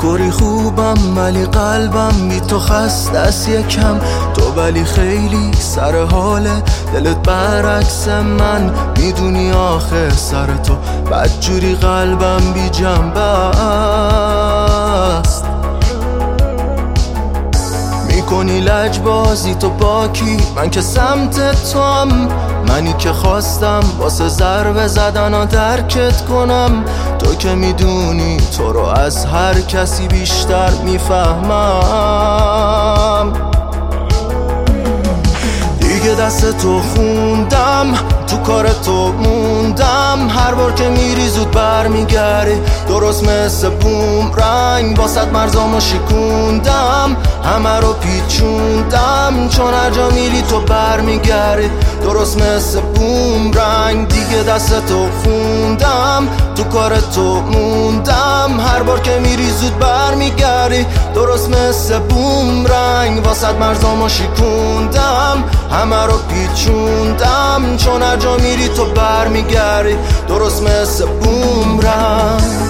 اینطوری خوبم ولی قلبم بی تو خسته است یکم. تو ولی خیلی سر حاله، دلت برعکس من، میدونی آخه سر تو بدجوری قلبم بی جنبه است. میکنی لجبازی تو باکی، من که سمت تو هم، منی که خواستم واسه ضربه زدن و درکت کنم. تو که میدونی تو رو از هر کسی بیشتر میفهمم. دیگه دست تو خوندم، تو کار تو موندم، هر بار که میری زود برمیگردی، درست مثل بومرنگ واسط مرزامو شکوندم، همه رو پیچوندم، چون هر جا میری تو برمیگردی، درست مثل بومرنگ. دیگه دست تو خوندم، تو کار تو موندم، هر بار که میری زود برمیگردی، درست مثل بومرنگ واسط مرزامو شکوندم، همه رو پیچوندم، چون هر جا میری تو برمیگردی، درست مثل بومرنگ.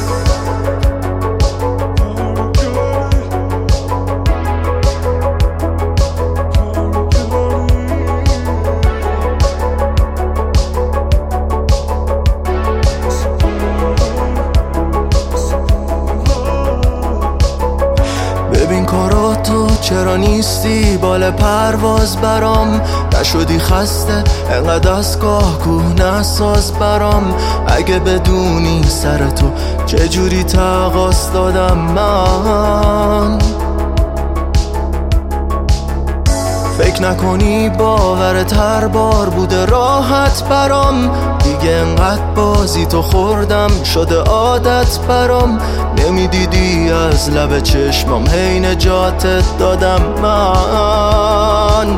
ببین کاراتو چرا نیستی بال پرواز برام، نشدی خسته انقدر از گاه کوه نساز برام. اگه بدونی سر تو چجوری تقاص دادم من، فکر نکنی باورت هر بار بوده راحت برام. دیگه انقدر بازی تو خوردم شده عادت برام، نمیدیدی از لب چشمام هی نجاتت دادم من.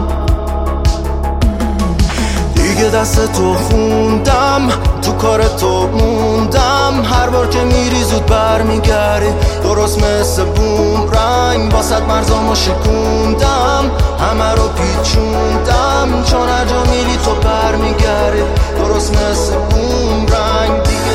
دیگه دست تو خوندم، تو کار تو موندم، هر بار که میری زود برمیگردی، درست مثل بومرنگ واسط مرزامو شکوندم، همه رو پیچوندم، چون هر جا میری تو برمیگردی، درست مثل بومرنگ. دیگه